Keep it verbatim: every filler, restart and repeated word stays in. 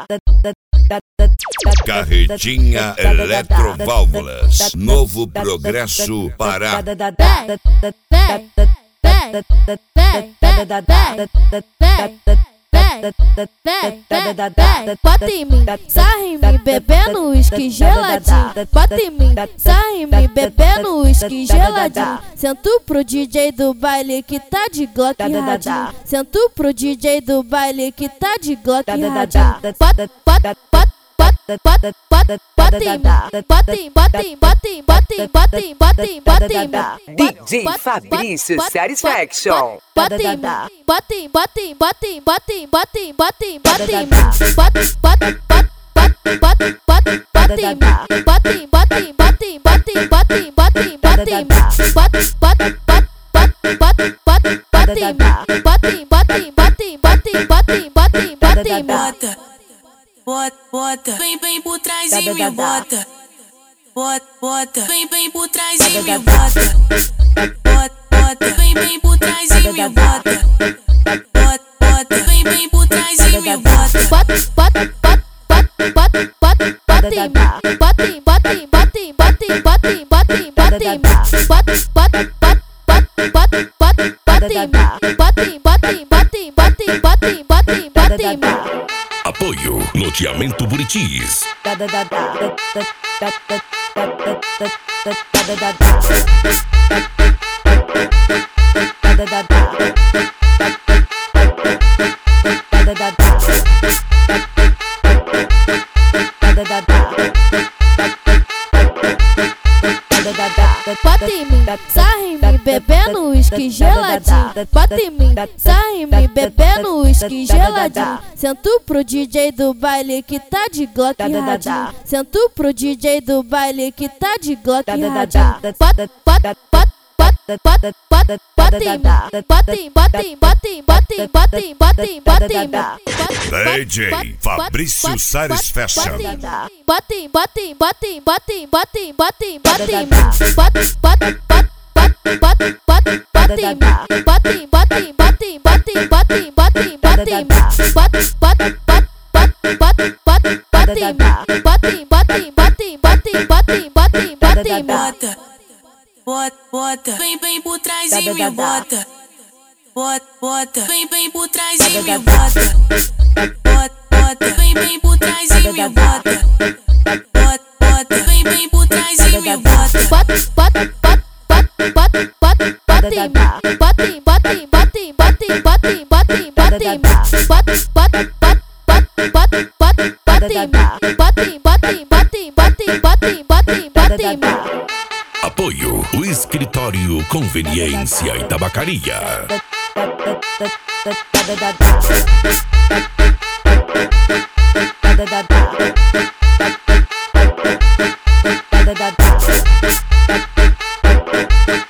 Carretinha Eletroválvulas, Novo Progresso, Pará. Bota em mim, sarra em mim, bebendo uísque geladinho. Bota em mim, sarra em mim, bebendo uísque geladinho. Sento pro D J do baile que tá de Glock radinho. Sento pro D J do baile que tá de Glock radinho. Bota, bota, bota, bota, bota, bota, bota em mim, bota em, bota em, bota em, bota em, bota em, bota em, bota em mim. D J Fabrício Satisfaction. Bota em mim, bota em, bota em, bota em, bota em, bota em, bota em, bota em mim. Bota, bota, bota, bota, bota, bota em mim. Bota em, bota em, bota em, bota em, bota em, bota em, bota em mim. Bota, bota, bota, bota, bota, bota em mim. Bota em, bota em, bota em, bota em, bota em, bota em, bota em mim. Bota, bota, vem, vem por trás e me bota. Bota, bota, vem, vem por trás e me bota. Bota, bota, vem, vem por trás e me bota. Bota, bota, vem, vem por trás e me bota. Bota, bota, bota, bota, bota, bota em mim. Bota em, bota em, bota em, bota em, bota em, bota em, bota em mim. Bota, bota, bota, bota, bota, bota em mim. Bota em, bota em, bota em, bota em, bota em, bota em, bota em mim. Apoio Loteamento Buritis. Bota em mim, sarra em mim, bebendo uísque geladinho. Bota em mim, sarra em mim, bebendo uísque geladinho. Sento pro D J do baile que tá de Glock radinho. Sento pro D J do baile que tá de Glock radinho. Bota, bota, bota, bota, bota, bota, bota em mim. Bota em, bota em, bota em, bota em, bota em, bota em, bota em mim. D J Fabrício Satisfaction. Bota em, bota em, bota em, bota em, bota em, bota em, bota em mim. Bota, bota, bota, bota, bota, bota em mim. Bota em, bota em, bota em, bota em, bota em, bota em, bota em mim. Bota, bota, bota, bota, bota, bota em mim. Bota em, bota em, bota em, bota em, bota em, bota em, bota em mim. Bota, bota, bota, vem, vem por trás e me bota. Bota, bota, vem, vem por trás e me bota. Bota, bota, vem, vem por trás e me bota. Bota, bota, vem, vem por trás e me bota. Bota, bota, bota, bota, bota, bota em mim. Bota em, bota em, bota em, bota em, bota em, bota em, bota em mim. Bota, bota, bota, bota, bota, bota em mim. Bota em, bota em, bota em, bota em, bota em, bota em, bota em mim. Apoio o Escritório Conveniência e Tabacaria. Da da da